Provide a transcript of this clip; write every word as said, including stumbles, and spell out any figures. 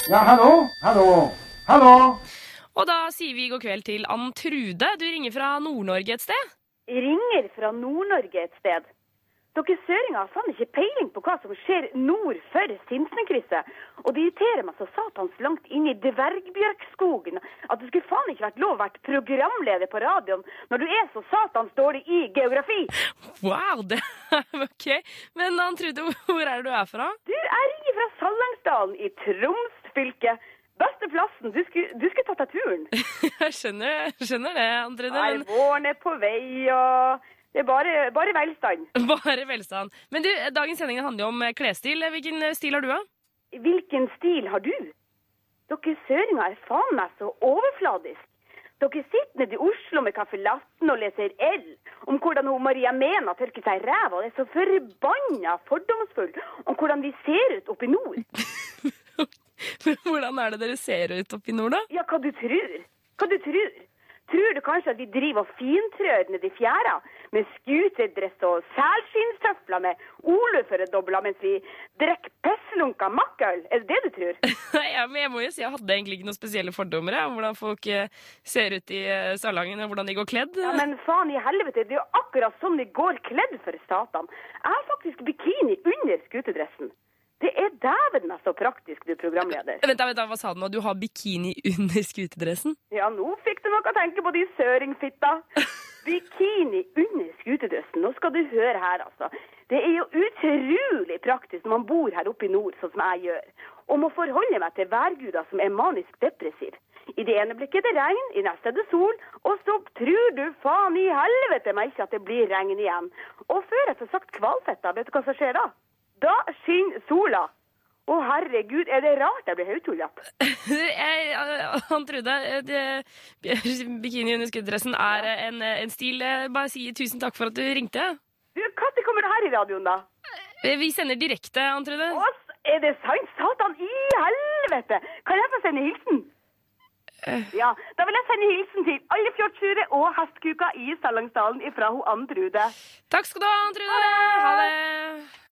Ja, hallo? Hallo? Hallo? Og da sier vi god kveld til Ann Trude. Du ringer fra Nord-Norge et sted. Ringer fra Nord-Norge et sted. Dere søringer har faen ikke peiling på hva som skjer nord for Sinsenkrysset. Og det irriterer meg så satans langt inn i Dvergbjørkskogen at det skulle faen ikke vært lov å være programleder på radioen når du er så satans dårlig i geografi. Wow, det er ok. Men Ann Trude, hvor er det du er fra? Du, jeg ringer fra Sallangsdalen i Troms fylke. Beste plassen, du skulle, du skulle tatt deg turen. Jeg skjønner, skjønner det, Ann Trude. Nei, Men... våren er på vei, og det er bare, bare velstand. Bare velstand. Men du, dagens sending handler jo om klesstil. Hvilken stil har du, da? Hvilken stil har du? Dere søringer er faen meg så overfladisk. Dere sitter nede i Oslo med kaffe latten og leser L om hvordan hun Maria Mena tørker seg i ræva og er så forbanna fordomsfull om hvordan de ser ut oppe i nord. Hvordan er det dere ser ut oppe i nord, da? Ja, hva du tror? Hva du tror? Tror du kanskje at vi driver og fintrør ned i fjæra med skuterdress og sælskinnstøfler med oluføredobler mens vi drekker pesslunka makkøl? Er det det du tror? Nei, ja, men jeg må jo si jeg hadde egentlig ikke noen spesielle fordommer om hvordan folk eh, ser ut i eh, Salangen og hvordan de går kledd. Ja, men faen i helvete, det er jo akkurat sånn de går kledd for satan. Jeg har faktisk bikini under skuterdressen. Det er dæven meg så praktisk, du programleder. Vent da, vent da, hva sa du nå? Du har bikini under skutedressen? Ja, nå fikk du noe å tenke på de søringfitta. Bikini under skutedressen. Nå skal du høre her, altså. Det er jo utrolig praktisk når man bor her oppe i nord, sånn som jeg gjør. Og må forholde meg til værguder som er manisk depressiv. I det ene blikket er det regn, i neste er det sol, og så tror du faen i helvete meg ikke at det blir regn igjen. Og før jeg får sagt kvalfetta, vet du hva som skjer da? Da skinner sola. Å herregud, er det rart jeg blir høytullete? Han trodde bikini under skutedressen er en, en stil. Bare si tusen takk for at du ringte. Du, Katte, kommer det her i radioen da? Vi sender direkte, han trodde. Å, er det sant? Satan i helvete! Kan jeg få sende hilsen? Ja, da vil jeg sende hilsen til alle fjordsjure og hestkuka i Sallangsdalen ifra ho Ann Trude. Takk skal du ha, Ann Trude. Ha det!